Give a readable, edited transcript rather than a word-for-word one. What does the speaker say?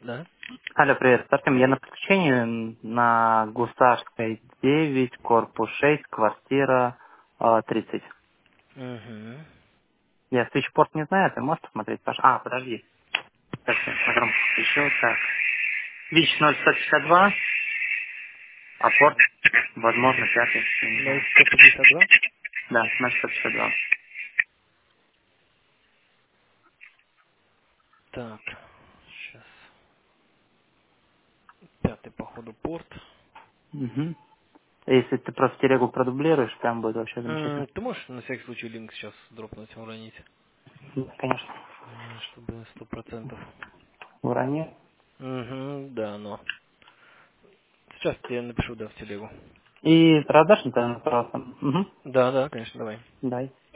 Да? Алло, привет. Артем, я на подключении на Гусарской 9, корпус 6, квартира 30. Угу. Я свитчпорт не знаю, ты можешь посмотреть, Паша? Подожди. Так, я громко включил. Так. ВИЧ 0152, а порт, возможно, пятый. Я не знаю. 0152. Да, 0152. Так, сейчас. Пятый, походу, порт. Угу. Если ты просто телегу продублируешь, там будет вообще замечательно. Ты можешь на всякий случай линк сейчас дропнуть, уронить? Да, конечно. Чтобы 100%. Урони. Угу, да, но. Сейчас тебе напишу, да, в телегу. И раздашь интернет, пожалуйста? Угу. Да, да, конечно, давай. Дай.